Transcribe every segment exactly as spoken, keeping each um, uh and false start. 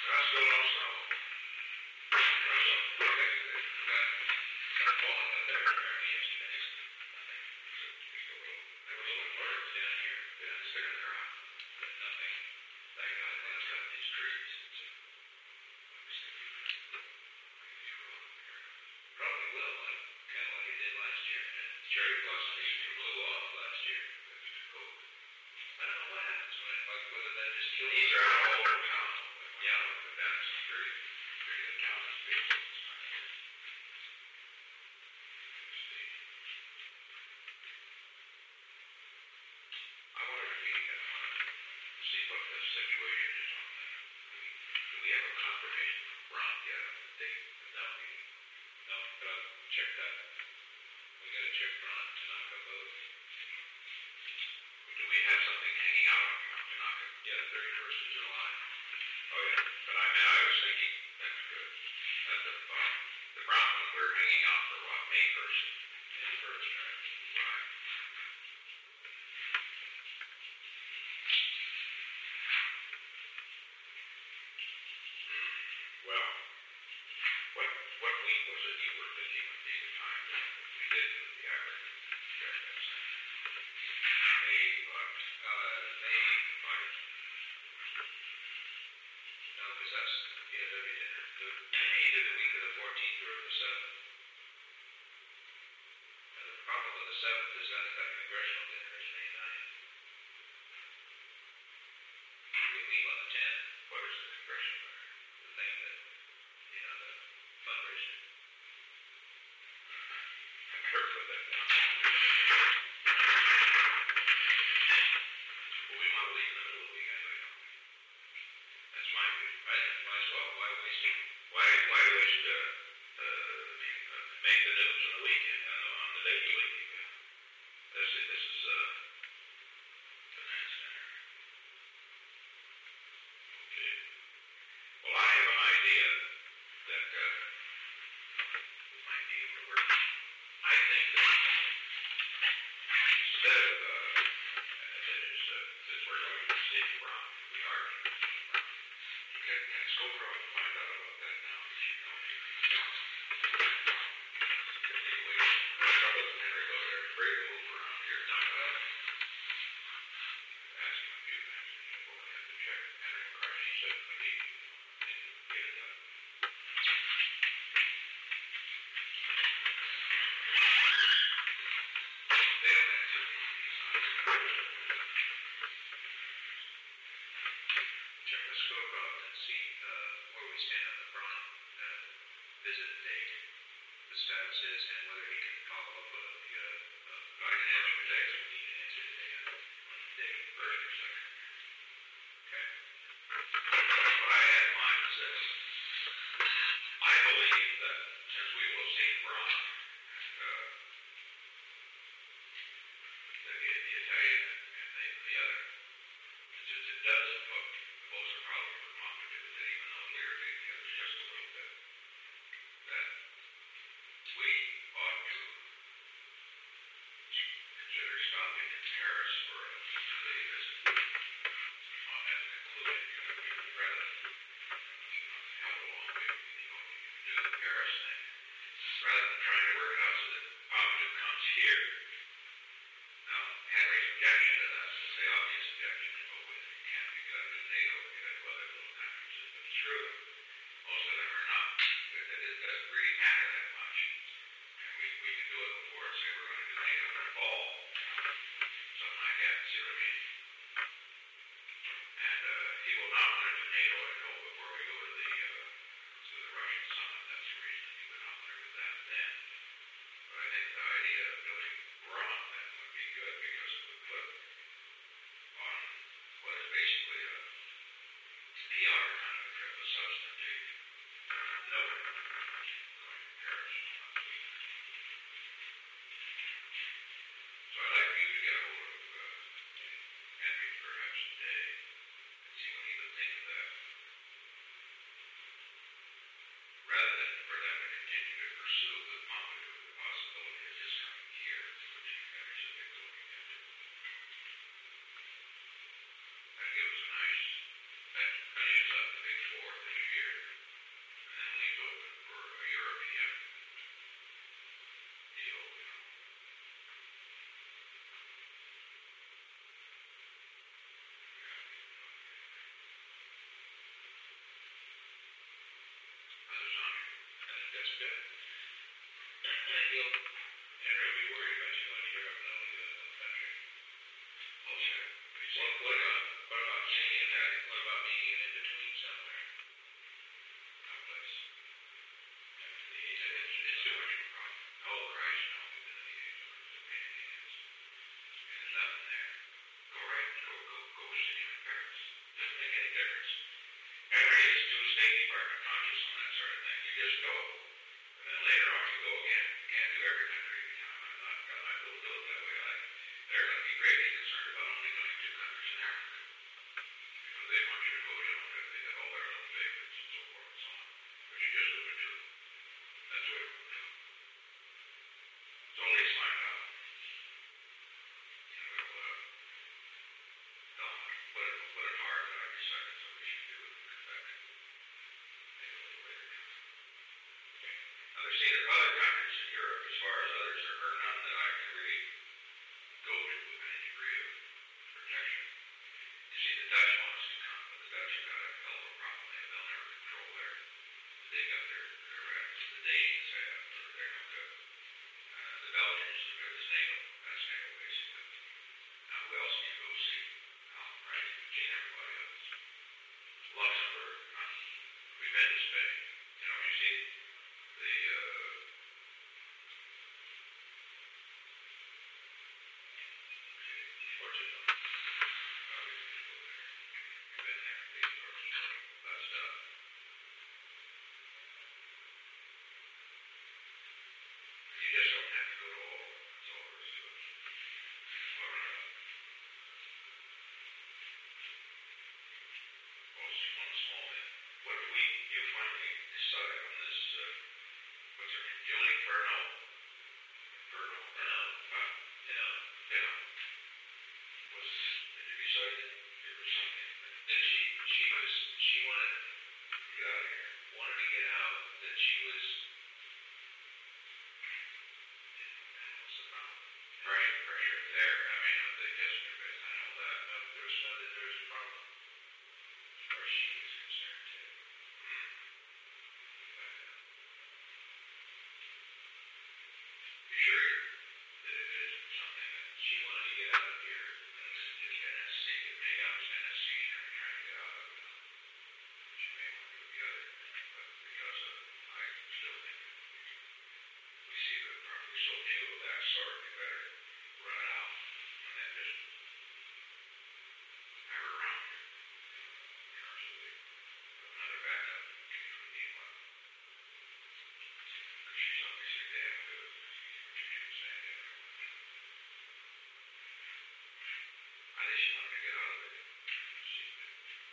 still don't know. Russell, okay, got, got falling out there apparently yesterday. Nothing. Just a little, there were little birds down here. Yeah, sticking around. But nothing. Thank God it didn't cut these trees. So, I was thinking, maybe he's wrong here. Probably will, like, kind of like it did last year. And cherry blossom leaves blew off last year. It was too cold. I don't know what happens when it, like, whether that just kills. These are all over town. Yeah, but that's very, very good town. It's beautiful. It's not here. Let's see. I wonder if we can uh, see what the situation is on that. Do we, do we have a confirmation from Ron yet on the date of that meeting? No, but I'll check that. We gotta check Ron Tanaka both. Do we have something hanging out on Mount Tanaka? Yeah, the thirty-first of July. Oh yeah, but I mean, I was thinking that's good. That the um, the brown one we're hanging out for what? May first. May first, right? Right. Well, what what week was it you were thinking would be the time that we did with the average? Check that thing. May what? Uh, May five. No, because that's the P O W dinner. The, either the week of the fourteenth or the seventh. And the problem with the seventh is that that congressional dinner is May ninth. We leave on the tenth. What is the congressional dinner? The thing that, you know, the fundraiser. I'm sure put that down. Well, we might leave in the middle of the week anyway, don't we? That's my view. I think we might as well. Why waste it? Why, why waste, uh, uh, I mean, uh, make the news on the weekend, uh, on the day of the week? This is, this is, uh, finance center. Okay. Well, I have an idea that, uh, we might be able to work. I think that instead of, uh, that is, uh, since we're going to Steve Brown, we are going to Steve Brown. Okay, let's go try and find out about that now. You know, anyway, I'll let Henry go there. Free to move around here. Not bad. Ask him a few things. We'll have to check Henry McCarthy. He said we need to get it done. They don't answer me. Check the scope out and see uh, where we stand on the Braun uh, visit date, the status is, and whether he can follow up with the. Uh, uh, I can answer today, so we need to answer today on the date, first or second. Okay. What I had in mind is this. I believe that since we will see Braun and uh, the, the Italian and the, the other, since it does hook, most are probably Vermont to do with it, even though we're getting together just a little bit, that we ought to consider stopping good. And he'll, Henry will be worried about you when you're up in the middle of the country. Oh, sure. What, what about, what about meeting in that? What about meeting in between somewhere? No place. It's, it's, it's too much of a problem. Oh, Christ, no. There's nothing there. Go right, go, go, go see him in Paris. Doesn't make any difference. Henry is too State Department conscious on that sort of thing. You just go. And then later on you go again. You can't do every country at a time. I'm not, I'm not going to do it that way. I, they're going to be greatly concerned about only doing two countries in Africa. Because they want you to go, you know, they have all their little favorites and so forth and so on. But you just do it two. That's what we're going to do. So at least find out. And we'll, uh, no, put it, put it hard that I decided that we should do it in Quebec. Maybe a little later. Okay. Now, there's either other countries in Europe, as far as others, there are none that I can really go to with any degree of protection. You see, the Dutch want us to come, but the Dutch have got a hell of a problem. They, they'll never control their, they got their, their rights. The Danes have, they're no good. Uh, the Belgians, they're the NATO, that's NATO basically. Now, who else do you go see? Well, right, you've seen everybody else. Luxembourg, huh? We've been to Spain. You know, you see, the, uh, Portugal. Uh, we can go there. We've been there. These are that stuff. You just don't have to go to all. That's all there is to it. All right. Well, it's one small thing. What do we, you finally decide on this, uh, what's her name? Julie Furneaux. Furneaux. Furneaux. Uh, yeah. Yeah. Was, did you decide that there was something? Did she, she was, she wanted to get out of here. Wanted to get out, that she was, what's the problem? Pressure, pressure there. I mean, they just, I know that. No, there was nothing, there was a problem. As far as she was concerned, too. Hmm. You sure that it isn't something that she wanted to get out of here? And this is N S C. It may have was N S C trying, trying to get out of it. She may want to do the other. But because of, I still think we see that probably so few of that sort, we better run it out. And then just have her around here. You know, so we have another backup in case we need one. Because she's obviously damn good. She can say everyone. I think she wanted to get out of it. She did.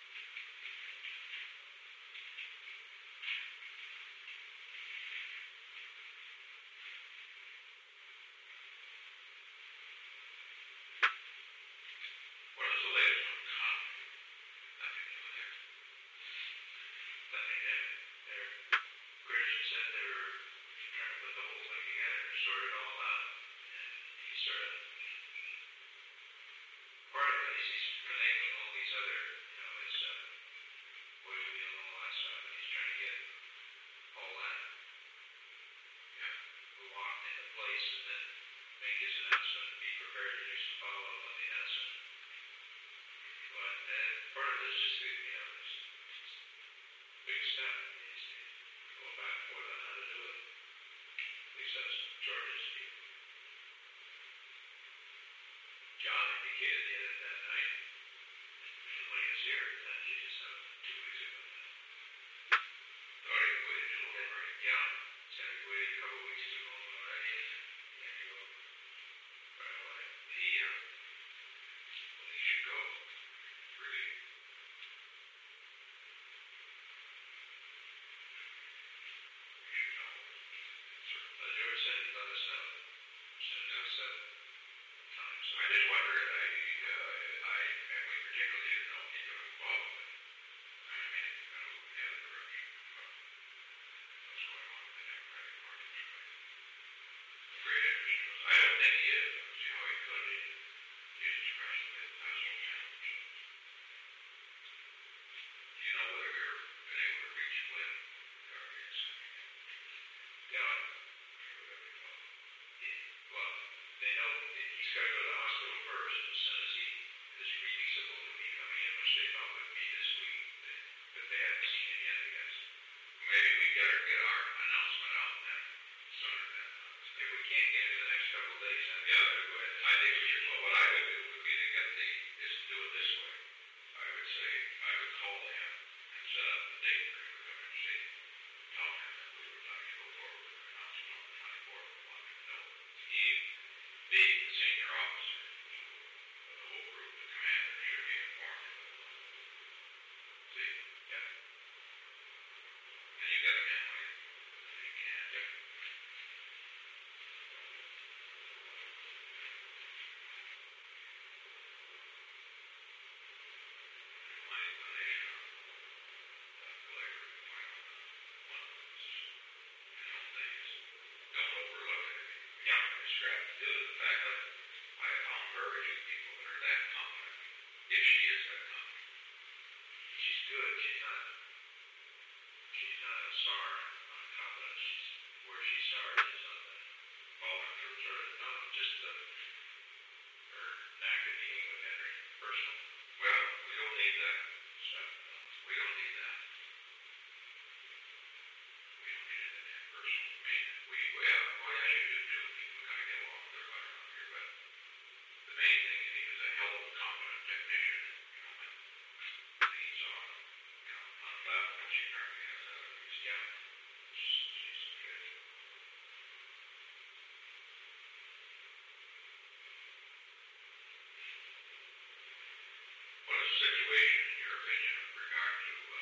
What is the latest on Con? Nothing new there. Nothing new. There. Christian said they were trying to put the whole thing together and sort it all out. And he sort of, part of it is he's relating all these other, you know, his uh, oil wheel and all that stuff. And he's trying to get all that, you know, locked into place and then make his announcement and be prepared to do some follow-up on the announcement. But uh, part of it is just, you know, it's, it's a big step. He's going back and forth on how to do it. At least that's George's view. John indicated the other that night when he was here that he just uh, two weeks ago. Thought he waited too long, right? Yeah. Said he waited a couple weeks too long already. He had to go right away. He, uh, well, he should go. Really. We should know. Sure. But George said he'd let us know. Send us a time. So I just wondered, I, uh, I, and we particularly didn't know if he got involved with it. situation, in your opinion, with regard to uh,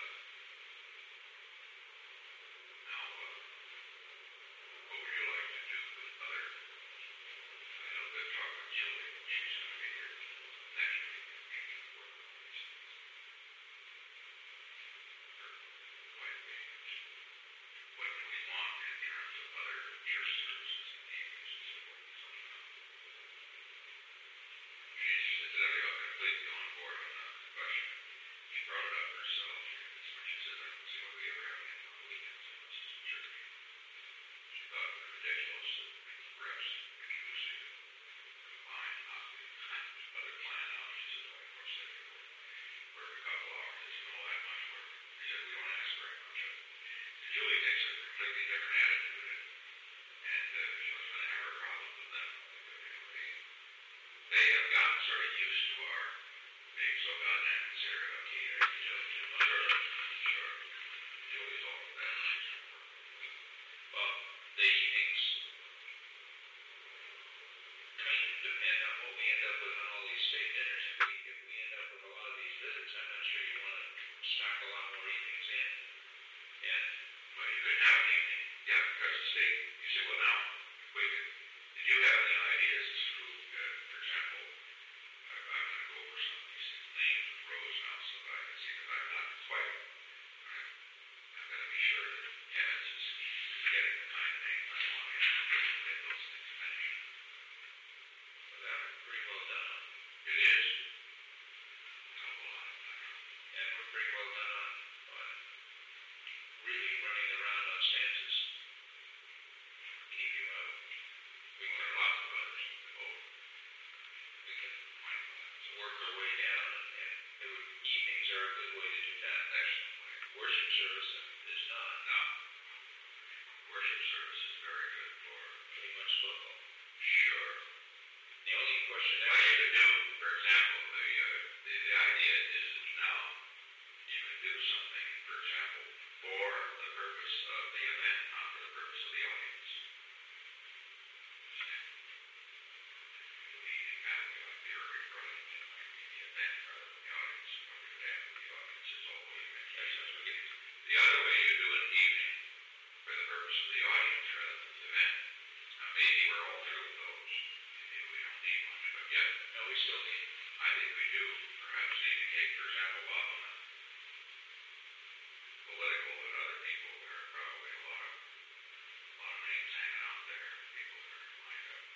now, uh, what would you like to do with other? I know they're talking to Julie. She's going to be here next week. She's going to work on these things. Her wife being. What do we want in terms of other church services and evenings and so forth and so on? She's incidentally completely on board on that question. She brought it up herself. She said, I don't see why we ever have anything on the weekends unless it's in church. She thought it was ridiculous that reps were choosing to combine not the other plan out. She said, well, of course they can work a couple hours. Isn't all that much work. She said, we don't ask very much of it. And Julie takes a completely different attitude, and, and uh, she was going to have her problems with that. But, you know, they, they have gotten sort of used to our being so goddamn considerate of teenagers. Sure, sure. Julie's all for that. Well, the evenings kind of depend on what we end up with on all these state dinners. If we, if we end up with a lot of these visits, I'm not sure you want to stock a lot more evenings in. And, well, you could have an evening. Yeah, because the state, you say, well, now, wait, did you have any ideas as to who, uh, for example, I, I'm going to go over some of these names of roads now so that I can see that I'm not quite, I'm, I'm going to be sure that Kenneth is getting the kind of names I want him to get those things mentioned. But that was pretty well done. It is. A couple of them. And we're pretty well done on, on really running around on stances. Keep you out. We can learn lots of others. Oh, we can work our way down, and it would, evenings are a good way to do that. Excellent. Worship service is not. No. Worship service is very good for pretty much local. Sure. The only question that you could do, for example, the, uh, the the idea is now you can do something, for example, for the purpose of the event, not for the purpose of the audience. The family like the early running might be the event rather than the audience. What we would have with the audience is all the event. The other way you do an evening for the purpose of the audience rather than the event. Now maybe we're all through with those. Maybe we don't need much, but yeah, no, we still need. I think we do perhaps need to take, for example, Bob on political and other people. There are probably a lot of a lot of names hanging out there. People that are lined up.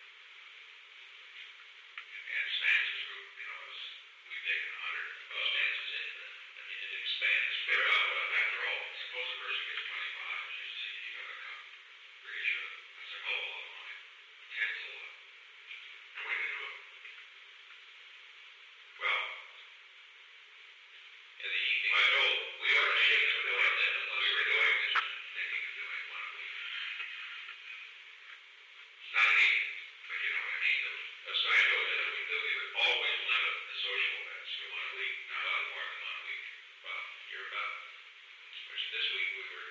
And Stances group, you know, is we've taken a hundred uh, stances in. I mean, it expands. For, uh, well, after all, suppose a person gets twenty-five. She says, you gotta come. Pretty sure. I said, oh, all of mine. Ten's a lot. And we can do it. Well, in the evening, I know we are thinking of doing that unless we were doing this, thinking of doing one a week. It's not an evening, but you know what I mean. The, so I know that we, that we would always limit the social events to one a week, not a lot more than one a week. Well, you're about, which this week we were,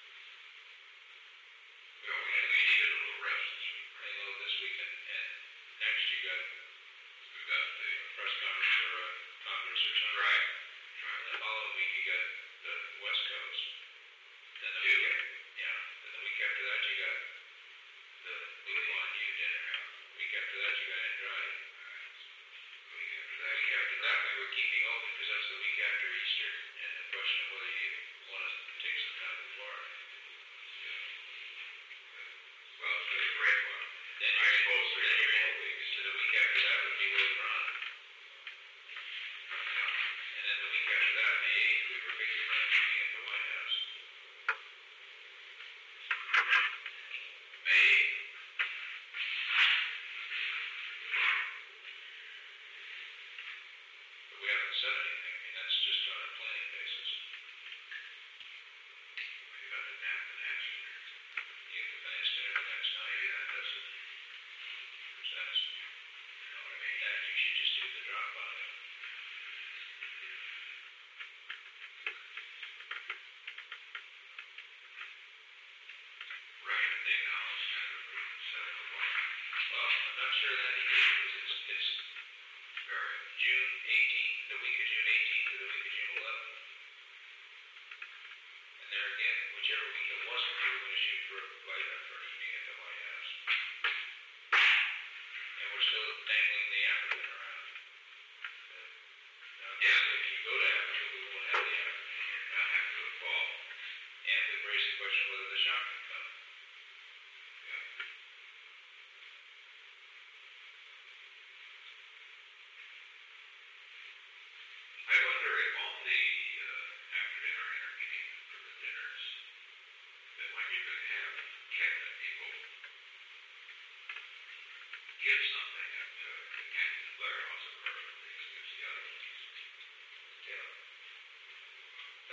well, we, we needed a little rest this week. Right? A little this week, and, and next you got, we got the press conference or uh, Congress or something. Right. Right. And the following week you got the West Coast. Then the week, yeah. Then the week after that you got the Blue on You dinner. Week after that you got it dry. The week after that, week after that we were keeping open because that's the week after Easter, and the question of whether you want to take some time to Florida. Yeah. Well, it's a great one. Then I suppose three or four weeks. So the week after that would be Will Ron. And then the week after that, May eighth, we were thinking about meeting at the White House. May eighth. But we haven't said anything. I mean, that's just on a planning basis.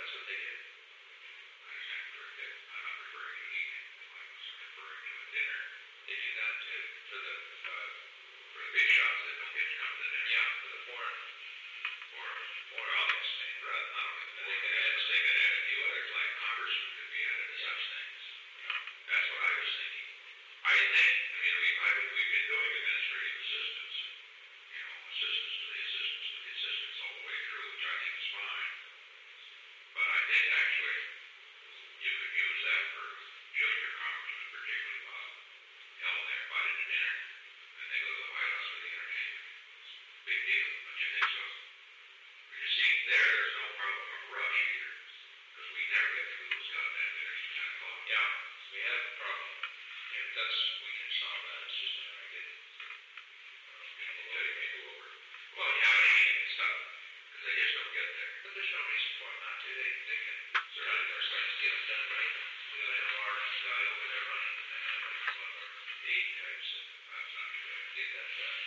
that's what they did. I understand correct. I'm not referring to an evening. I was referring to a dinner. They do that too for the uh, for the big shots that don't get to come to the dinner. Yeah, for the foreign foreign foreign audience. Rather, not only that, they could add they could add a few others like congressmen could be added to such things. That's what I was thinking. I think. I mean, we I, we've been doing administrative assistance, you know, assistance to the assistants to the assistants all the way through, which I think is fine. But I think actually you could use that for junior congressmen, particularly Bob. Hell, they're invited to dinner, and they go to the White House for the entertainment. Big deal, don't you think so? You see, there, there's no problem of rush either, because we never get through those goddamn dinners at ten o'clock. Yeah, we have a problem. And that's, we can solve that. It's just a matter of getting, uh, you know, getting people over. Well, yeah, they eat and stuff, because they just don't get there. But there's no reason for them not to. They, they can, certainly they're starting to get them done right. We got an L R guy over there running, and uh, one of our aid types, and that's not going to get that done.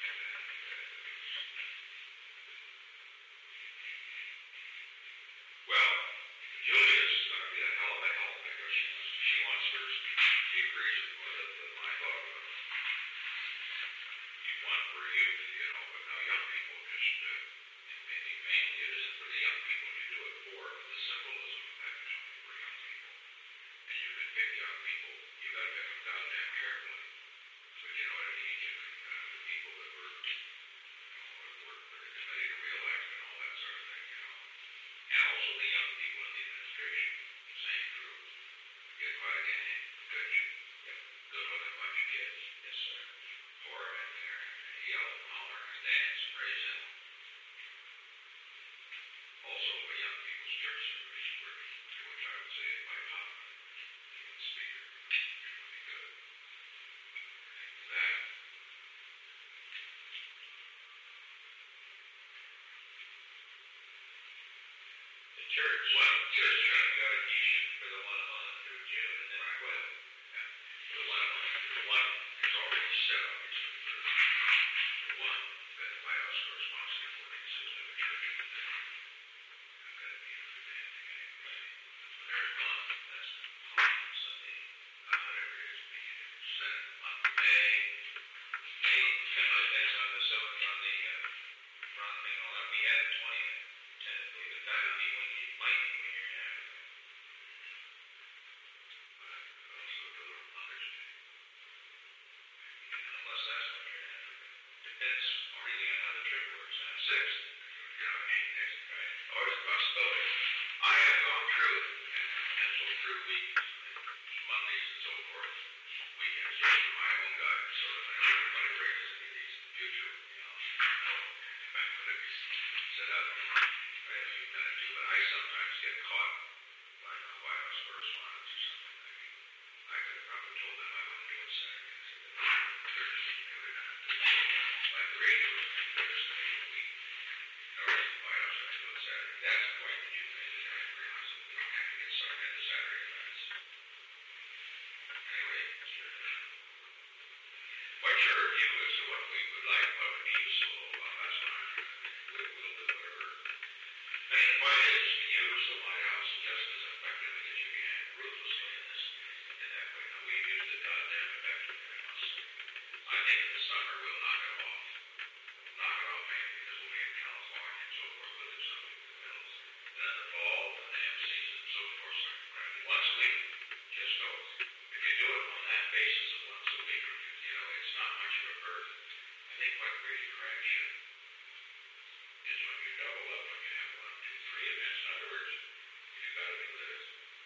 Well, Julia's going to be a hell of a help because she wants, she wants hers, she agrees with it, with my thought of it. You want for youth, you know, but now young people just, uh, maybe mainly it isn't for the young people you do it for, for the symbolism of having something for young people. And you can pick young people, you got to pick them goddamn carefully. But you know what I mean? You can, uh, the people that were, you know, that worked for the committee to re-elect and all that sort of thing, you know. And also the young people in the administration, same group. Get quite a gang, good, yep. Good looking bunch of kids. Yes, sir. Pour them in there and yell and holler and dance and raise them. Also, a young people's church service, to which I would say my pop, the speaker, would be good. That. The church. Well, church, uh, you got a issue for the one a month through June, and then I will. Yeah. For the one a month, the one is already set up, obviously, for the one that the White House corresponds to for the assistant of a church. I've got to be here for the damn thing anyway. There's one, that's Sunday, uh, whatever it is, we set it on May. May, kind of depends on the, so on the, uh, front thing, all that. We had the twentieth, tentatively, but that would be when you might be when you're in Africa. But also do it on Mother's Day. Unless that's when you're in Africa. Depends really on how the trip works. On sixth, you know, I mean, it's right. Always a possibility. I have gone through it and penciled through weeks, Mondays and so forth, weekends just for my own guide, so that I know everybody raises any of these in the future, you know. If I'm going to be set up, I have you've done it too, but I sometimes get caught by the White House correspondence or something. I mean, I could have probably told them I wouldn't do it Saturday. Thursday, they would have to do it. Like the radio was Thursday a week. Or the White House had to do it Saturday. That's the point that you made that I realized that we don't have to get sucked into Saturday events. Anyway, sure. What's your view as to what we would like, what would be useful? Well, that's fine. We'll, we'll do whatever. I mean, the point is to use the White House just as effectively as you can, ruthlessly in this, in that way. Now, we've used it goddamn effectively, I must say. I think in the summer we'll knock it off. We'll knock it off maybe because we'll be in California and so forth. We'll do something in the middle. And in the fall, the damn season and so forth, so once a week, just go. If you do it on that basis of once a week, you know, it's not much of a burden. I think what really cracks you is when you double up, when you have one, two, three events. In other words, you've got to be lit.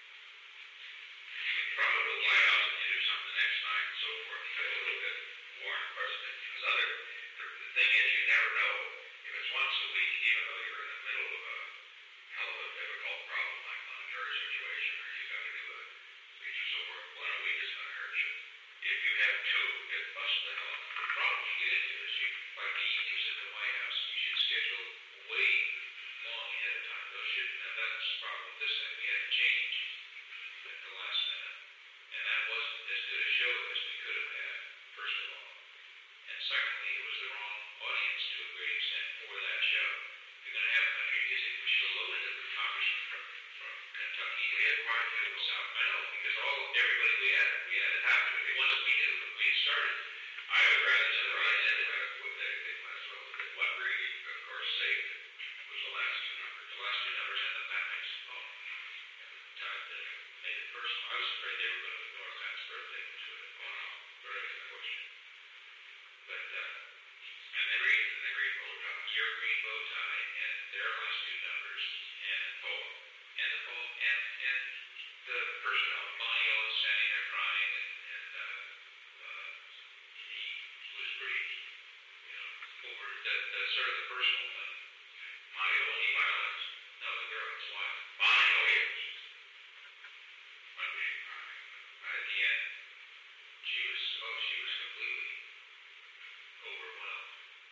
You can travel to the White House and you do something the next night and so forth. You get a little bit worn, of course. Because other, the, the thing is, you never know if it's once a week, even though you're in the middle of a hell of a difficult problem like monetary situation, or you got to do a speech or so forth. One a week is going to hurt you. If you have two, it busts the hell. The problem you get into is you, like the evenings at the White House, you should schedule way long ahead of time. Those should, and that's the problem with this thing. We had to change at the last minute. And that wasn't as good a show as we could have had, first of all. And secondly, it was the wrong audience to a great extent for that show. You're going to have country music which will load into the congressman from, from Kentucky. We had quite a few in the South. I know, because all, everybody we had, we had it happen. The ones that we knew when we started, I would rather say, right, and uh, what they, they might as well, what really, of course, saved it was the last two numbers. The last two numbers and the that makes it all. Time that made it personal. I was afraid they were going to ignore Pat's birthday, which would have gone off. Very good question. But, uh, and the green, and the green bow tie, your green bow tie, and their last two numbers, and poem, and the poem, and, and the personnel. Bonnie Owens standing there crying, and, and uh, uh, he was pretty, you know, over the, the sort of the personal thing. Bonnie Owens, violence. No, the girl was wild. Bonnie Owens. When was she crying? At the end, she was, oh, she was completely overwhelmed.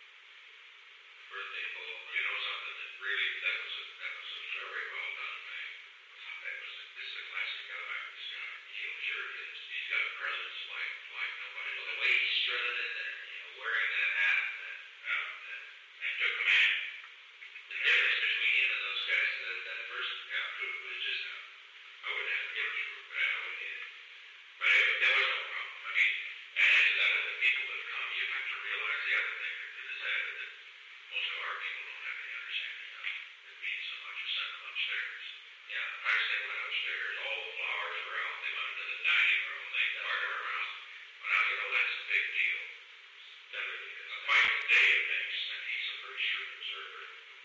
Birthday poem. You know something that really, that was a, that was a very well done thing. That was, a, this is a classic guy, this guy. He sure is. He's got presence like, like nobody. The way he strutted in there, you know, wearing that hat and that, uh, that, and took command. The difference between him and those guys, that, that first guy, who was just, uh, I wouldn't have to give it to him, but I would get it. But anyway, there was no problem. I mean, and as that the people that come, you have to realize the other thing that is that, that most of our people don't have any understanding of. It means so much to send them upstairs. Yeah, as they went upstairs, all the flowers were out. They went into the dining room. They darted around. But now, you know, that's a big deal. That really is. Quite the day it makes, and he's a very shrewd observer.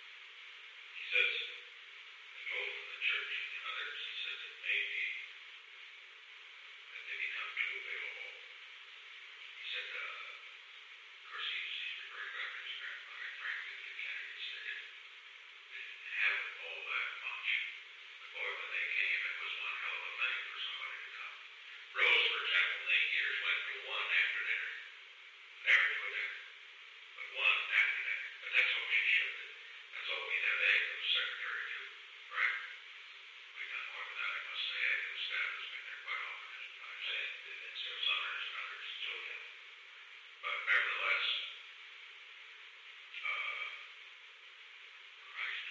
He says, both in the church and the others, he says it may be that they become too available. He said, uh, of course, he's, he's referring back to his grandfather, frankly, the Kennedys. They didn't, they didn't have all that much. But boy, when they came, it was one hell of a thing for somebody to come. Rose, for example, in eight years, went to one after dinner. Never to a dinner. But one after dinner. But that's all she should do. That's all we have. Egg was secretary too, right? We've done more than that, I must say. Egg the staff has been there quite often, as I've said. And so Summers and others, so yeah. But nevertheless, uh, Christ.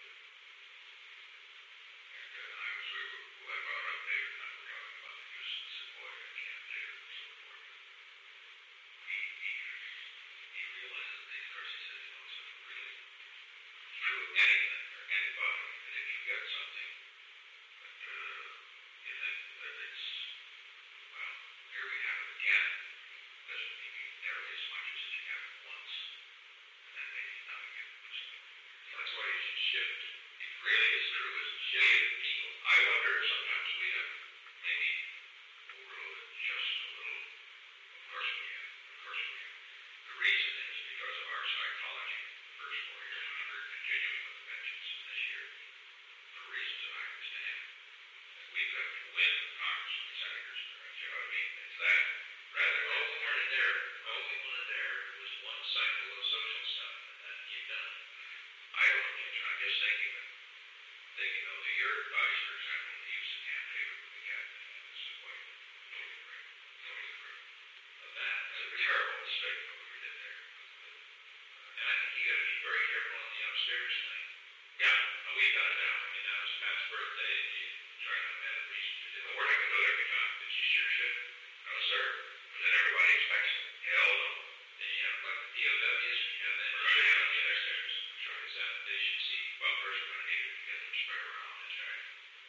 And uh, I was, we were, well, I brought up David and I were talking about the use of the Sequoia at Camp David and so forth. He, he, he realized that, of course, he said, you know, it's really true of anything or anybody, that if you get something, that, uh, you think that it's, well, here we have it again. Doesn't mean nearly as much as if you have it once, and then maybe not again. So that's why you should shift. It really is true, is shift people. I wonder if sometimes we have maybe overloaded just a little. Of course we have. Of course we have. The reason is because of our psychology. The first four years, and we're continuing with the vengeance this year. For reasons that I understand. That we've got to win Congress and senators. You know what I mean? It's that. Rather, all we wanted there, all we wanted there was one cycle of social stuff, and then you've done. I don't know, I'm just thinking of, thinking of your advice, for example, the use of Camp David with the captain. This is quite totally agree. Totally agree. Of that, it's a terrible mistake what we did there. And I think you got to be very careful on the upstairs thing. Yeah, we got it down. I mean, that was Pat's birthday, and you try to have a reason to do it. We're not going to do it every time, but you sure should. No, sir. But then everybody expects it. Hell no. Then you have like the P O Ws, you know, then we're going to have the upstairs. Try this out. They should see. Well, first we're going to need to get them spread around. That's right.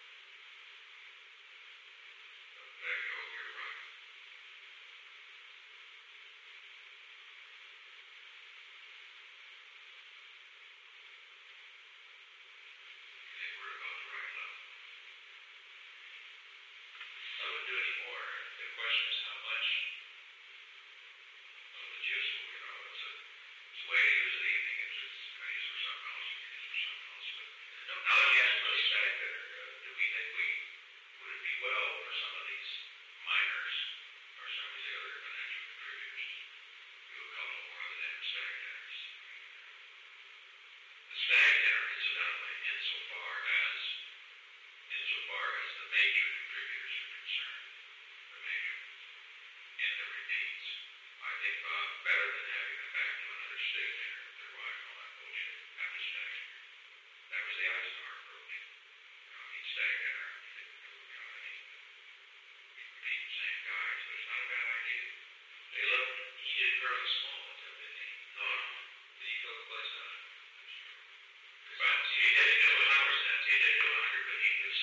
So there you go. You're right. I think we're about the right level. I wouldn't do any more. The question is how much of it's useful, you know. It's a, it's a way to use it evening. It's, it's I use it for something else. You can use it for something else. But no, now let me ask you this fact that uh, do we think we would it be well for some of these minors or some of the other financial contributors to do a couple more of the damn stag dinners? The stag dinner, incidentally, insofar as insofar as the major contributors are concerned, the major, in the repeats, I think uh, better than having them back to another steak dinner with their wife and all that bullshit. That was stag dinner. That was the Eisenhower approach.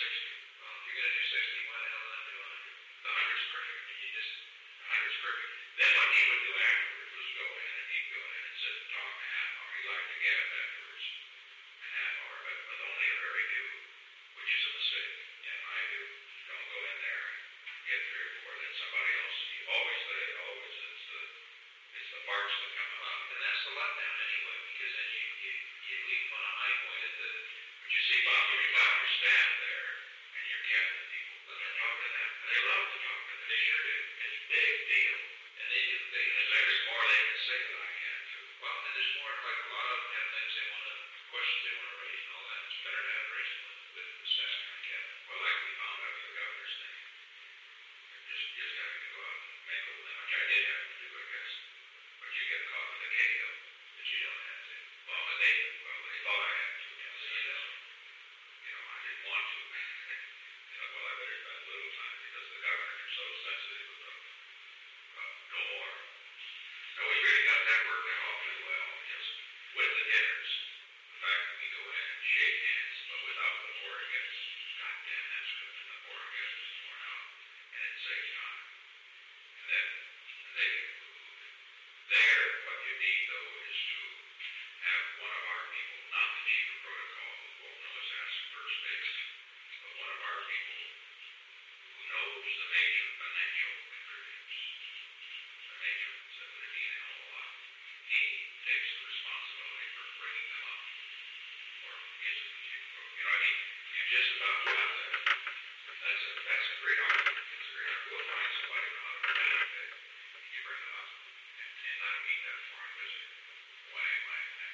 sixty. Well, if you're going to do sixty, why the hell not do one hundred? The one hundred's perfect. You just, one hundred's perfect. Then what he would do afterwards was go in and he'd go in and sit and talk a half hour. He liked to gab afterwards. A half hour, but, but only a very few, which is a mistake. And I do. Don't go in there and get three or four. Then somebody else. You always say, always, it's the, it's the parts that come up. And that's the letdown anyway, because then you, you, you leave on a high point at the, but you see Bob, you got your staff there, and your cabinet people, and they're talking to them, and they love to talk to them. They sure do. It's a big deal. And they do, they, and there's more they can say than I can, too. Well, and there's more, like a lot of them have things they want to, questions they want to raise and all that. It's better to have raised with, with the staff and the cabinet. Well, like we found out with the governor's thing. Just, just having to go out and make a living, which I did have to do, I guess. But you get caught with a K O that you don't have to. Well, but they, well, they thought I had to. You know, so, you know, you know, I didn't want to. You know, well, I better spend a little time because the governors are so sensitive about uh, no more. No, we really got that worked out awfully well because with the dinners, the fact that we go in and shake hands, but without the pouring guests, God damn, that's good. And the pouring guests is worn out, and it saves time. And then they can conclude. There, what you need, though, is to have one of our people, not the chief of protocol, who won't know his ass first base, but one of our people who knows the major financial contributors. The major, so it would mean a hell of a lot. He takes the responsibility for bringing them up, or gives it to the chief of protocol. You know, I mean, you just about got that. That's a, that's a great argument. It's a great argument. We'll find somebody who knows how to manage it. You bring them up. And, and let them eat that foreign visitor. Why, why, why?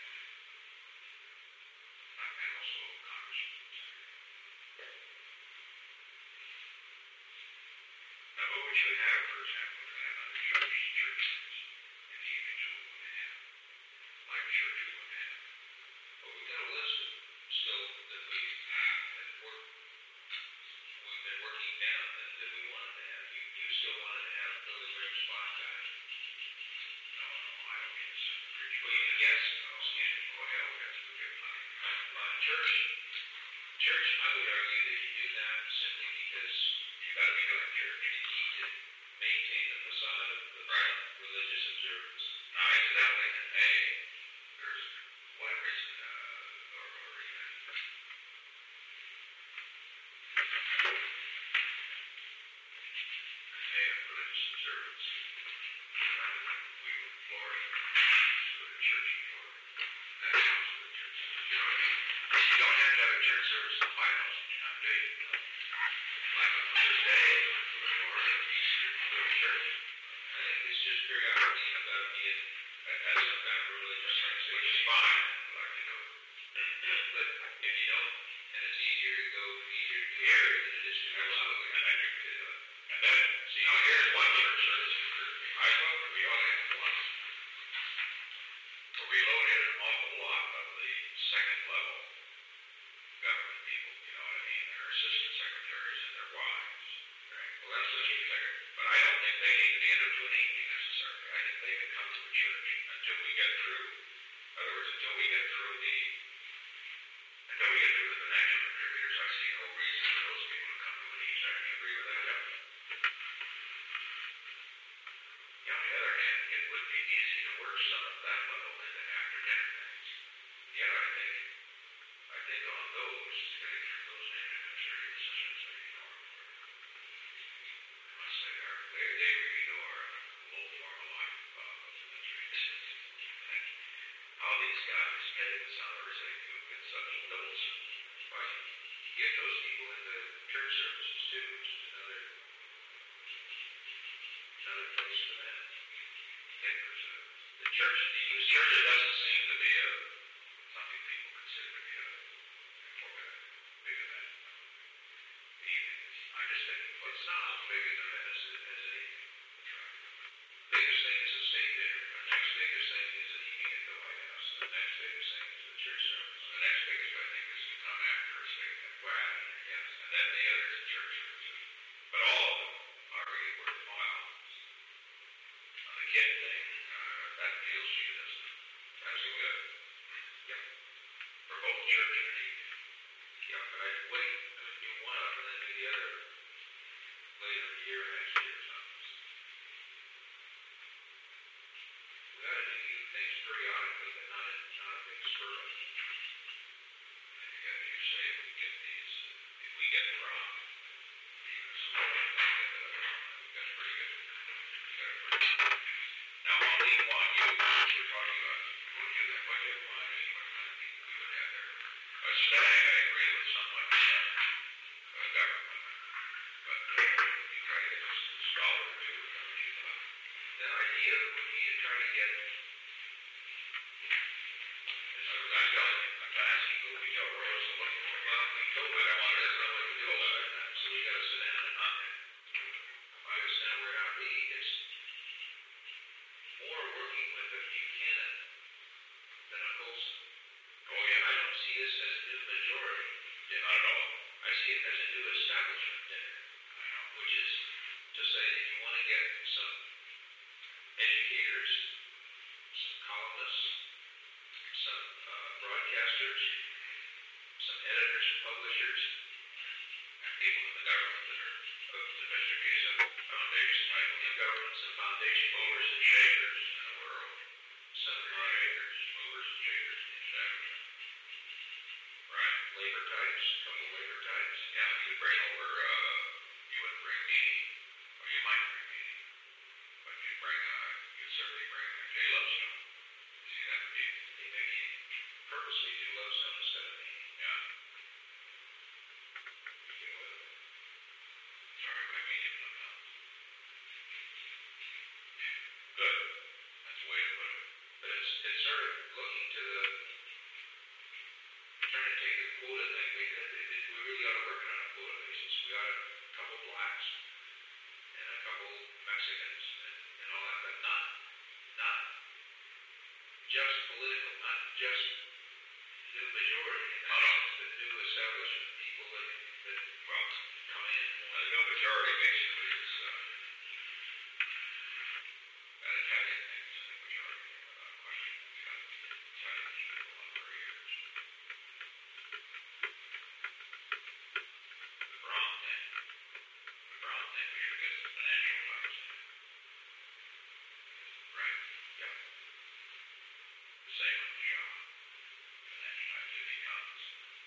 And also congressmen. Now, what would you have, for example, to have under church, church service? If you could do it one and a half. Like church one and a half. Well, we've got a list of still that we, that work, we've been working down that, that we wanted to have. You, you still wanted to have Billy Rim spot guys. No, no, I don't mean to say preach. Well, you can guess. Oh, excuse me. Oh, hell, we got to get money. Uh, church, church, I would argue that you do that simply because you've got to be doing church. You need to maintain the facade of the right religious observance. Now, incidentally, today, there's one reason, uh, or, or even, today of religious observance, we were in Florida, to a church in Florida. That house of the church. You know what I mean? You don't have to have a church service in the White House in town, do you? Like on Mother's Day, or Easter, go to church. I think it's just periodically you've got to be in, at some kind of religious thing, which is fine. I like to go. But if you don't, and it's easier to go, easier to do here than it is to go out. And I think to do it. And then, see, now here's one church service that occurred to me. I thought that we only had one. Where we loaded an awful lot of the second level government people, you know what I mean? Their assistant secretaries and their wives. Right? Well, that's the chief secretary. But I don't think they need to be able to do anything necessarily. I think they can come to a church until we get through. In other words, until we get through the, until we get through the financial contributors, I see no reason for those people to come to an each. I can agree with that. Yeah. Yeah, on the other hand, it would be easy to work some of that level into after dinner things. Yet I think, I think on those, getting through those administrative assistants, I think are important. I must say, are, they, they really are low formal life uh, administrative assistants. Like, how these guys pay the salaries they do in such double services. Why you get those people into church services too, which is another, another place for that. I think there's a, the church, the youth church doesn't seem to be a, something people consider to be a, important, big event. The evenings. I just think, well, it's not as big an event as, as anything. Right. Biggest thing is the state dinner. The next biggest thing is an evening at the White House. The next biggest thing is the church service. The next biggest, I think, is to come after a state well, yes. And then the other is church services. But all of them are really worthwhile. On the kid thing, uh, that appeals to you, doesn't it? That's a good. Yep. For both church and evening. Yeah, but I wait. You want to Not at all. I see it as a new establishment dinner, I know, which is to say that you want to get some educators, some columnists, some uh, broadcasters, some editors and publishers, and people in the government that are of the Mister Gisa Foundation, like in governments and foundation movers and shakers in the world. Some shakers, movers and shakers in the establishment. Right? Labor types, a couple labor types. Yeah, you would bring over, uh, you wouldn't bring me, or you might bring me, but you'd bring, uh, you'd certainly bring uh, Jay Lovestone. See, that would be, he maybe purposely do Lovestone instead of me. Yeah. You deal with it. Sorry, my medium went out. Good. That's the way to put it. But it's, it's sort of looking to the, trying to take the quota thing. We, we really ought to work on a quota basis. We ought to have a couple blacks and a couple Mexicans and, and all that, but not, not just political, not just new majority. No, no. The new establishment people that, that well, come in. Well, the new majority basically is uh, that Italian thing is the majority, without question. It's got Italian people on for years. The Brown thing. The Brown thing, we should get the financial times in. Right? Yeah. The same with the Shaw. Financial times if he comes.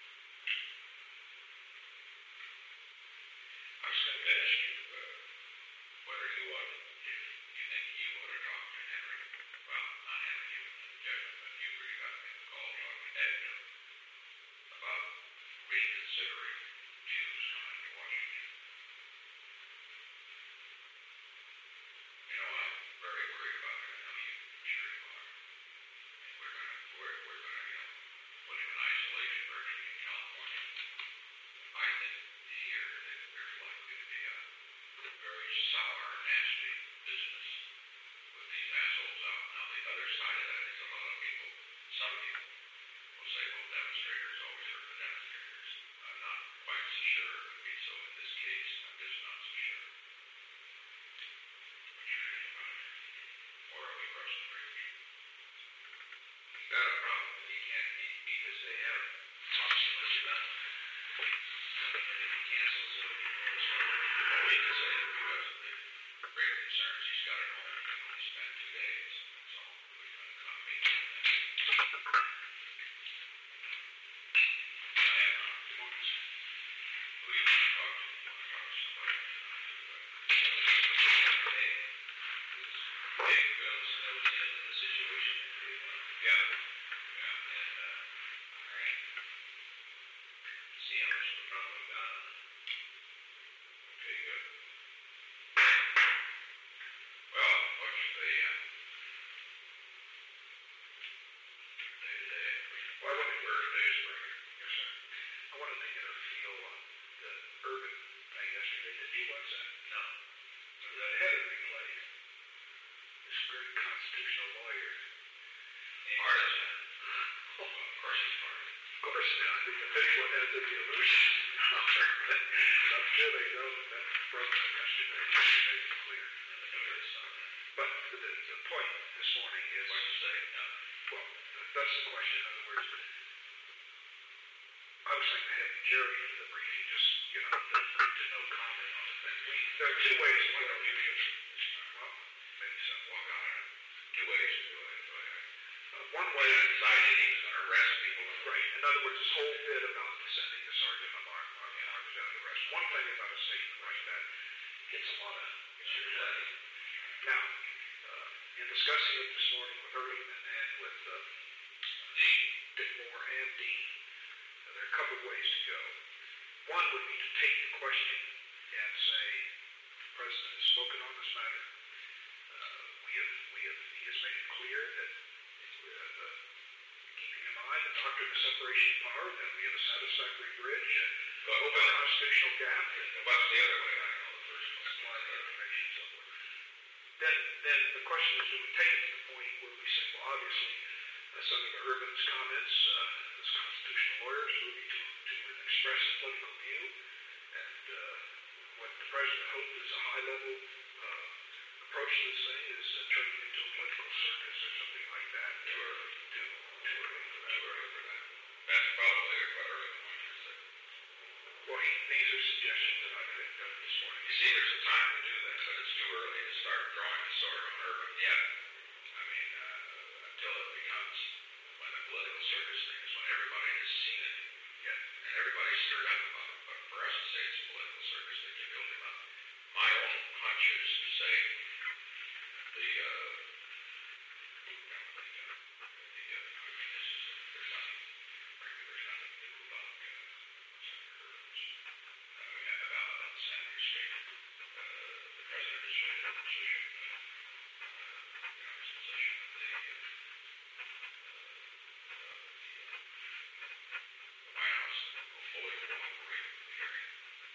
I was going to ask you uh, whether you ought to, if you think you ought to talk to Henry, well, not Henry, you and the judge, but you really got to make the call, talk to Edgar about reconsidering Jews coming to Washington. You know, I'm very worried about it. I know you, I'm sure you are. And we're going to, we're, we're going to, you know, put him in isolation virtually in California. I think here that there's likely to be a very sour, nasty business with these assholes out. Now, the other side of that is a lot of people, some people will say, well, demonstrators always hurt the demonstrators. I'm not quite so sure it would be so in this case. I'm just not so sure. What do you think about it? Or are we crossing the bridge? He's got a problem that he can't meet because they have talked so much about and if he cancels it, he knows all he can say because of the great concerns he's got at home. He can only spend two days. That's all. He's going to come meet them. I have not. Who do you want to talk to? You want to talk to somebody? Dave. Dave goes, knows the end of the situation. Yeah. Yeah. And, uh, all right. See how much of a problem we got. Okay, good. Well, what's the uh, day today? Why would it work today, Springer? Yes, sir. I wanted to get a feel on the urban thing yesterday. Did you watch that? No. The head of replay. This great constitutional lawyer. Partisan. Oh, of course he's partisan. Of course, yeah. The official head of the illusion. I'm sure they know that program yesterday made it clear. But the, the point this morning is, what you say? No. Well, that's the question. In other words, I was thinking to have Jerry do the briefing, just, you know, to, to no comment on the thing. We, there are two ways. One of you should, well, maybe some walk on it. Two ways to do it. Uh, one way, I decided he was going to arrest people. Right. In other words, this whole bit about sending the sergeant on our, on the arms down to arrest. One thing about a statement like that gets a lot of scrutiny. Now, uh, in discussing it this morning with Irving and with uh, Dean, Dick Moore and Dean, uh, there are a couple of ways to go. One would be to take the question and say, the President has spoken on this matter. Uh, we have, we have, he has made it clear that uh, keeping in mind the doctrine of separation of power, that we have a satisfactory bridge, uh, open a constitutional gap. What's the other way? I know the first one. Supply the information and so forth. Then, then the question is, do we take it to the point where we say, well, obviously, uh, Senator Urban's comments, uh, as constitutional lawyers, moving to, to an express a political view, and uh, what the president hoped is a high-level uh, approach to this thing is uh, turning into a political circus or something like that. Too early. Too, too early for that. Too early for that. That's probably a quite early point, is it? Well, he, these are suggestions that I picked up this morning. You see, there's a time to do that, but it's too early to start drawing the sword on Urban yet. I mean, uh, until it becomes, when the political circus thing is when everybody has seen it, yet, and everybody's stirred up about it. But for us to say it's a political circus that you're building up, my own hunch is to say the, uh, you know, the, uh, the, uh, I mean, this is, a, there's nothing, frankly, there's nothing new about, uh, Senator Urban's, uh, about that Senator statement. Uh, the president has made a position, uh, uh, you know, his position of the, uh, uh, the, uh, the White House will fully cooperate with the hearing,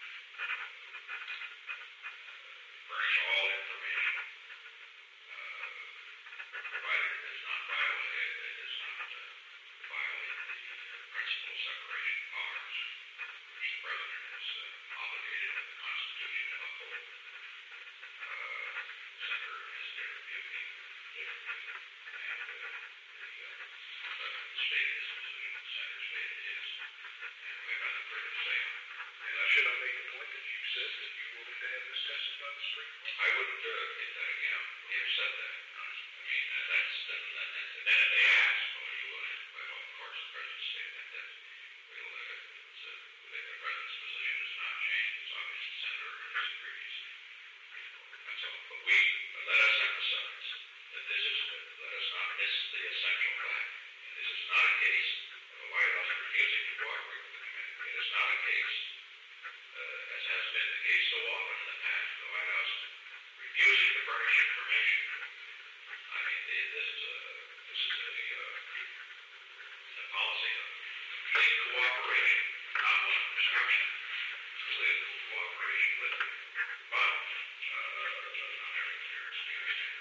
furnish all information, uh, provided it does not violate, it does not uh, violate the uh, principle of separation of powers, which the president is uh, obligated under the Constitution to uphold. Uh, Senator has been rebuking, and uh, the uh, president stated his position, the senator stated his, and we have nothing further to say on it. And uh, should I make the point that you said that you're willing to have this tested by the Supreme Court? I wouldn't uh, get that again. You have said that. I mean, uh, that's then, then, then then if they ask, well, are you willing? Well, of course, the president stated that. We'll, uh, it's, uh, the the president's position has not changed. It's obvious the senator disagrees. That's all. But we, but let us emphasize that this is, uh, let us not miss the essential fact. This is not a case of the White House refusing to cooperate with the committee. It is not a case, uh, as has been the case so often in the past, the White House refusing to furnish information. I mean, the, this is a, this is a, uh, a policy of complete cooperation, not one of destruction. Complete cooperation with them. But, uh, not every clearance, do you understand?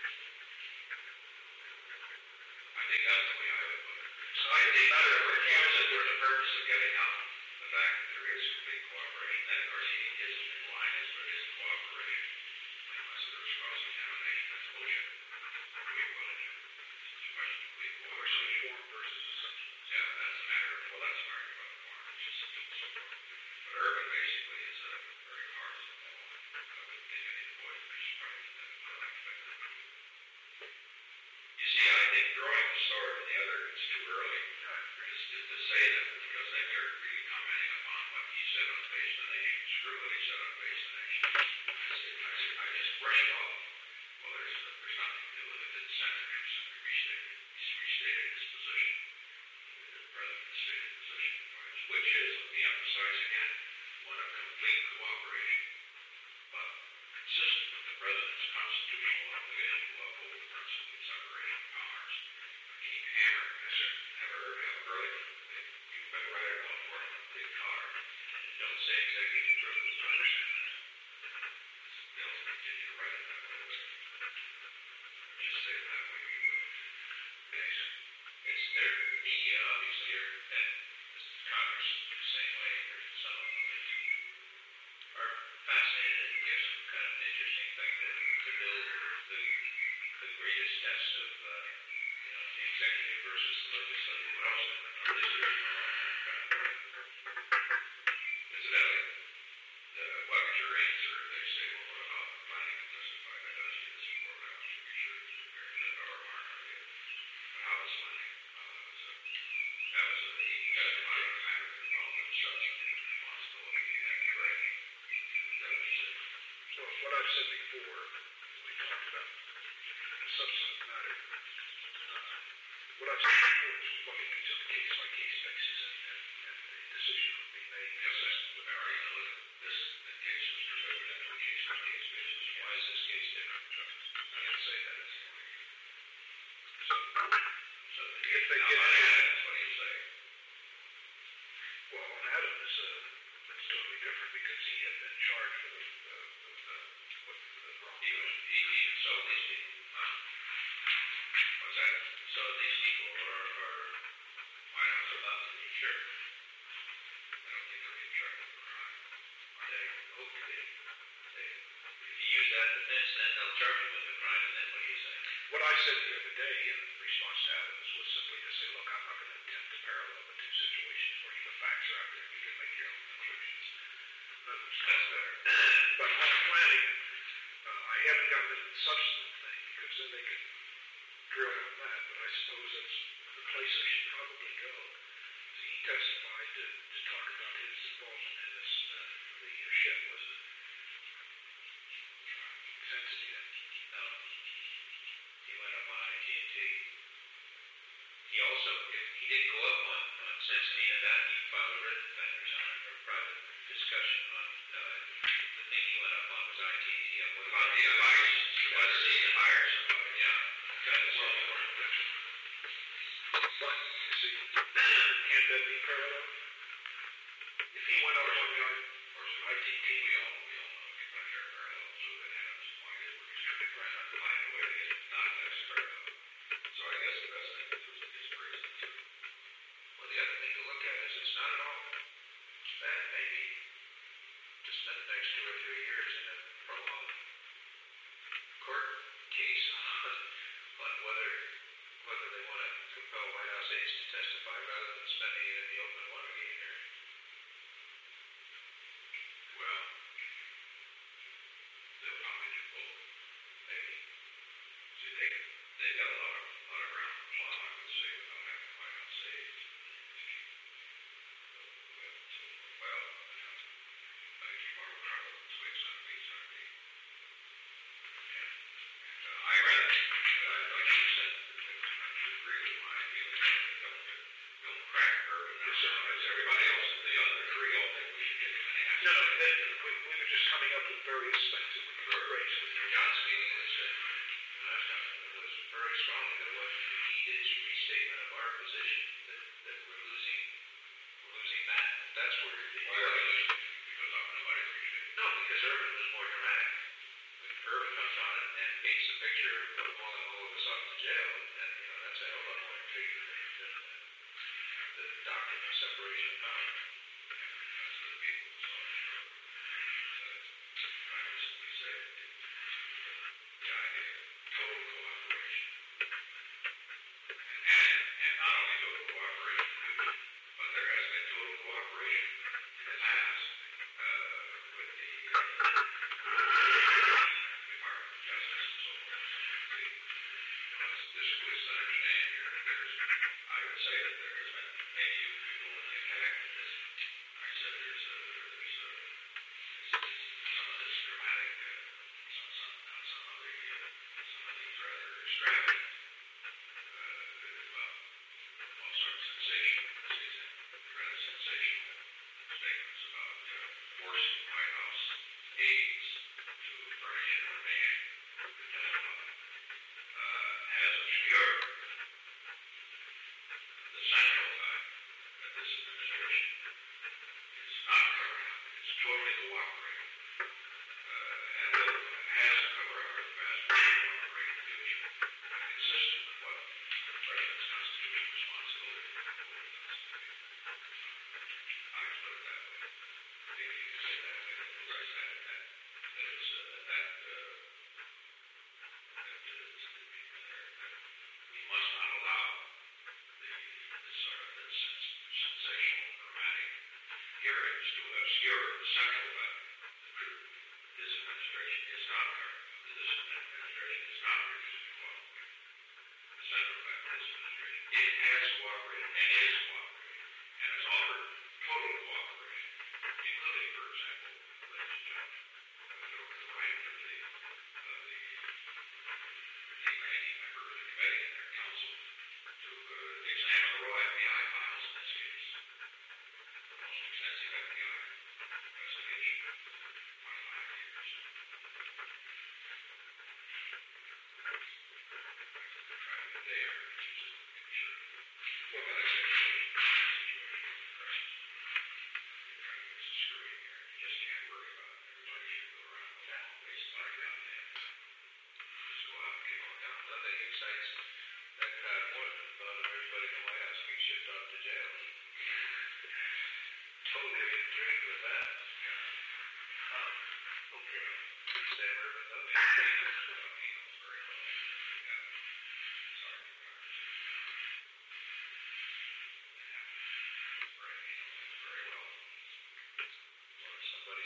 I think that's the way I would put it. So I think not every refusal for the purpose of getting out the fact that there is complete cooperation. Then, of course, he is in line as there is cooperation. Unless there's cross-examination, that's bullshit. We will do. It's a question of complete cooperation. Form versus essential. Yeah, that's a matter of, well, that's an argument about the form, it's just such and so forth. But Urban basically is a very partisan law. I wouldn't think any of the boys would be surprised at that, but I expect them to. You see, I think drawing the sword and the other, it's too early just to, to say that, because then you're really commenting upon what he said on Face the Nation. Screw what he said on Face the Nation. I, say, I, say, I just brush it off. Well, there's, there's nothing to do with it. The senator simply restated, he's restated his position. The president stated position, which is, let me emphasize again, one of complete cooperation, but consistent with the president's constitutional obligation to uphold the principle of separation of powers. I keep hammering this. Never heard of early. You've been right about for a big car. Don't say executive privilege. I understand that. They'll continue to write it that way. Just say it that way. You will. Yes. It's their media, obviously, are, and Congress the same way. There's some of them that are fascinated. It gives them kind of an interesting thing to, to build the, the greatest test of, uh, you know, the executive versus the legislative. What else? Are they serious? Incidentally, the, what was your answer? They say, well, what about planning to testify? I know she this before, but I want to be sure it's very good or Mark. But how was planning? Uh, that was a, that was a, he got a matter of involved in substantive responsibility. He had to correct. Is that what you said? So what I've said before, we talked about the substantive matter. Uh, what I've said before is we're looking at some case-by-case basis, and, and, and the decision would be made. Yes, that's what I already know that this the case was presented on a case-by-case basis. Why is this case different? I didn't say that. So, So if they now get on Adams, what do you say? well, on Adams, uh, it's totally different because he had been charged with, uh, with, uh, with the wrong. He was, he, he insulted these people. Huh? What's that? So these people are, are White House about to be sure. I don't think they're being evidence, then they'll charge you with the crime, and then what do you say? What I said the other day in response to evidence was simply to say, look, I'm not going to attempt to parallel the two situations for you. The facts are out there. You can make your own conclusions. That's better. But on planning, uh, I haven't gotten into the substantive thing because then they could drill on that. But I suppose that's the place I should probably go. So he testified to, to talk about his involvement in this, uh, the uh, ship, was it? Sensitive. No. He went up on A T and T. He also, if he didn't go up on, on Sensitive and that, he filed a written defenders on it, or private discussion on, uh, the thing he went up on was I T and T. What about the advice? He was to hire somebody, yeah. Got this all for him. But, you see, can't that be parallel? If he went up on the I T T, We all, we all know it's not fair parallel, so that happens. Why is it restricted? Right, not the line away, it's not that's parallel. So I guess the best thing to do is to just raise the two. Well, the other thing to look at is it's not at all bad, maybe, to spend the next two or three years in a prolonged court case on, on whether whether they want to compel White House aides to testify rather than spending it in the open Watergate hearing. Well, they'll probably do both, maybe. See, they, they've got a lot of, lot of ground to plow, I would say, without having White House aides. Well, I think tomorrow will travel this way, so it'll be, so it'll be. And, and uh, I read it, but I, like you said, I agree with my feeling that they don't, don't crack urban now, as everybody else, the other three all think we should get them in the ass. no, no, that, we, we were just coming up with various things that we could raise. John's feeling was that, uh, was very strongly that what he did is restatement of our position, that, that we're losing, we're losing that. That's where the. Why are we losing? Because I'm nobody appreciated. No, because Urban was more dramatic. When Urban comes on it and paints a picture of hauling all of us off to jail, and, you know, that's a hell of a more intriguing than the, the doctrine of separation of power. That's the people, so. I would simply say the idea of total cooperation. And, and not only total cooperation, but there has been total cooperation in the past uh, with the uh, Department of Justice and so forth. See, let's just please understand here that there's, I would say that there has been, maybe you people in the attack in this, I said there's a, there's a, some of this dramatic, uh, some, some, not some of the, uh, some of these rather extravagant, uh, well, all sorts of sensational, rather sensational statements about uh, forcing White House aides to furnish information to testify, uh, has obscured the central fact that this administration is not covering up. It's totally cooperating. Uh, and will, has a cover up for the vast majority of cooperating in the future, consistent with what the President's constitutional responsibility for the whole of us. I would put it that way. Maybe you could say that way. Right. That, that, that is, uh, that, uh, that, is, that we must not allow the, this sort of this sensational, dramatic hearings to obscure the central fact. The truth. This administration is not covering up. This administration is not refusing to cooperate. The central fact of this administration, it has cooperated and is cooperating and has offered total cooperation, including, for example, ladies and gentlemen, uh, the, the right of the, uh, the, the ranking member of the committee and their counsel to uh, examine the raw F B I files in this case. The most extensive F B I investigation in twenty-five years. They're trying to day or choose it, make sure. Well, that's a situation with the president. They're trying to get us screwed in here. You just can't worry about it. Everybody should go around the wall, waste money down there. Just go out and get on down. Nothing excites that crowd more than about everybody in the White House being shipped off to jail. Totally intrigued with that. Yeah. Um, okay. Stand Urban, though.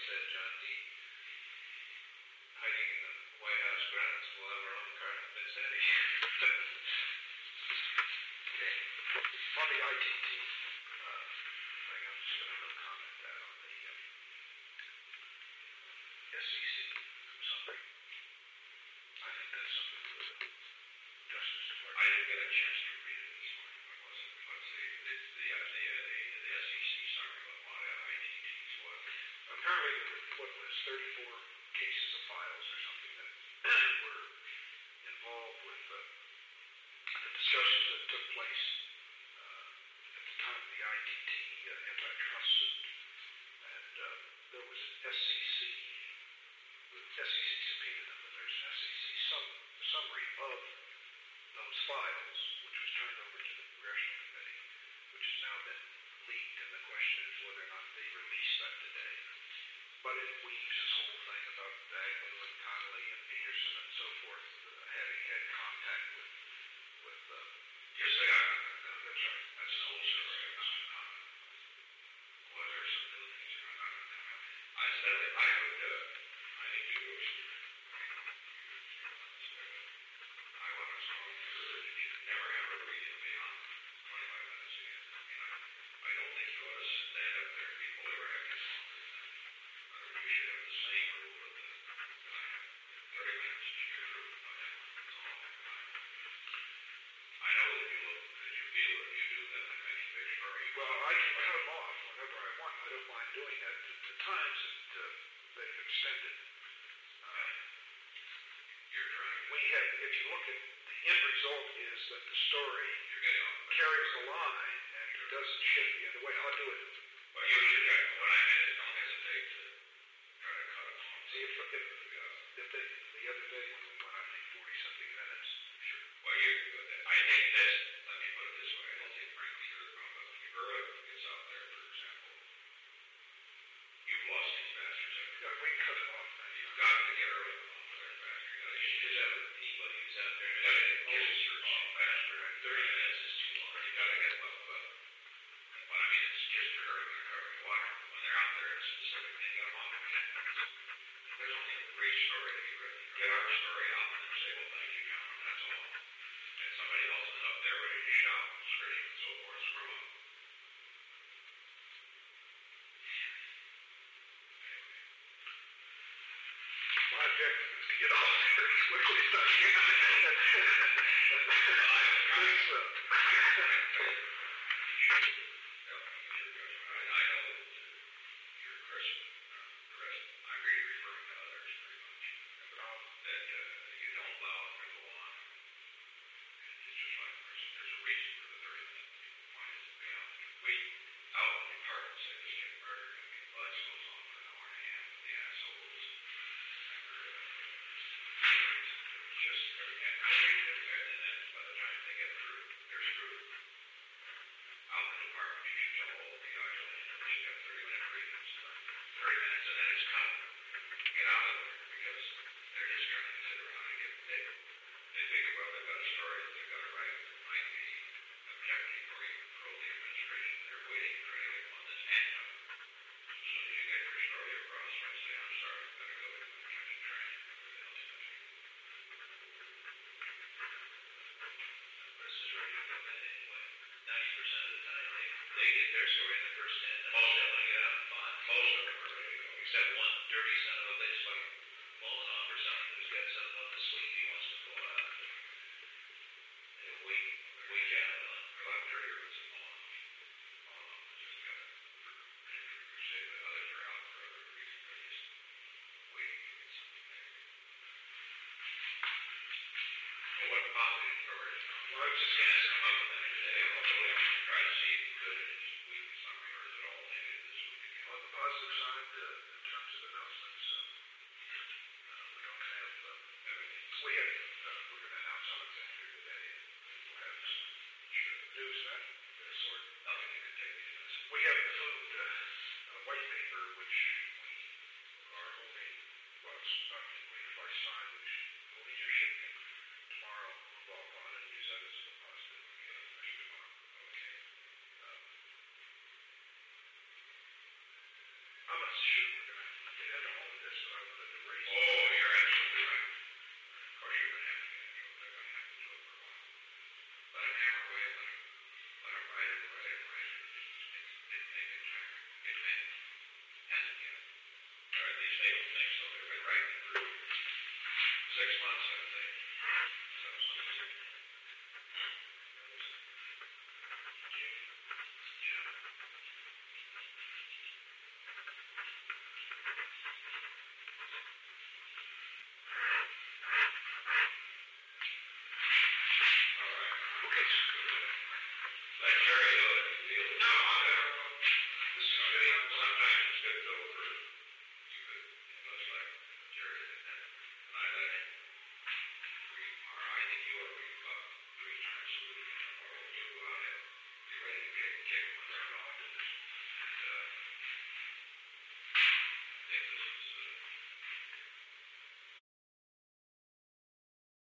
said John D. hiding in the White House grounds will have our own Cardinal Vincetti. Okay. On the I T T, uh, thing, I'm just going to no comment that on the uh, S E C summary. I think that's something for the Justice I Department. didn't get a chance to read it this morning. I wasn't. Let's see. It's the uh, the, uh, the the S E C summary of what I T Ts was. Apparently, what was thirty-four cases of files or something that were involved with uh, the discussions that took place uh, at the time of the I T T uh, antitrust suit. And uh, there was an S E C, the S E C subpoenaed them, and there's an S E C sum, summary of those files, which was turned over to the Congressional Committee, which has now been leaked, and the question is whether or not they release that today. But it weaves this whole thing about Dagley and Connolly and Peterson and so forth uh, having had contact with, with uh, Yes, they are. uh, that's right. That's an old story. Well, there's some new things going on. I said that I would. Uh, I think you would. I want us all to never ever read it beyond twenty-five minutes again. I mean, I, I don't think you ought to stand up there and be fully ragged longer than that. But we should have the same rule of the uh, thirty minutes to your group. Okay, that's all. I know that you look, that you feel if you do that, it makes a big story. Well, I can cut them off whenever I want. I don't mind doing that. The, the times that uh, they've extended. Uh, You're trying to. we have, if you look at the end result is that the story You're getting off. carries the line and it doesn't shift the other way. I'll do it. Well, you should have, what I meant is don't hesitate to try to cut it off. See if, if, if they, the other day when we went, I think forty something minutes. Sure. Well, you, I think this, let me put it this way, I don't think frankly you're the problem. If Earl gets out there, for example, you've lost these bastards every Yeah, we can cut it off. You've got to get Earl off of there faster. You gotta get his out, anybody who's out there, you gotta get his search off faster. Thirty minutes is too long. You gotta get them up, but, but I mean, it's just hurting the car with water. When they're out there, it's specific, they got them off. There's only a brief story to be written. Get our story out and then say, well, thank you, John, that's all. And somebody else is up there ready to shout and scream and so forth, screw them. My objective is to get off there as quickly as I can. This, uh, Just, and then by the time they get through, they're screwed. Out in the department, you should tell all the guys, you should have thirty minute briefings, thirty minutes, and then it's cut. Get out of there, because they're just trying to sit around and get big. They figure, well, they've got a story that they've got to write that might be objective or even pro the administration. They're waiting for anything on this end of it. As soon as you get your story across, right, say, I'm sorry, I've got to go to the catch a train, everybody else has to. This is ready to go in anyway. Ninety percent of the time, they, they get their story in the first ten. Most of them get out in five. Most of them are ready to go. Except one dirty son of a bitch like falling off or something who's got something up his sleeve he wants to pull out. And a week, a week out on a lot dirtier with some on. On, just got it. Say the others are out for other reasons. They're just waiting to get something there. Well, what positive stories? Well, I was just going to ask them up with them today. Hopefully, I should try to see if we could just week summary or is it all maybe this week again. on the positive side, uh, in terms of announcements, uh, uh, we don't have, uh, Everything. we have, uh, we're going to announce Alexander today. We'll have some news of that uh, sort. Nothing you could take these minutes. We have the food uh, uh, white paper, which we are hoping, well, it's not complete if I sign, which will be your shipping tomorrow. We'll log on and use that as a positive. We'll get it finished tomorrow. Okay. Um, I'm not sure we're going to It had to hold this, but I wanted to raise it. Oh, you're absolutely right. Of course, you're gonna have to get into it. They're gonna have to do it for a while. Let them hammer away. Let them, let them write it, write it, write it. It's, it may get tired. It may. Hasn't yet. Or at least they don't think so. They've been writing it for six months, I think. Seven months. Yeah. All right. Okay, so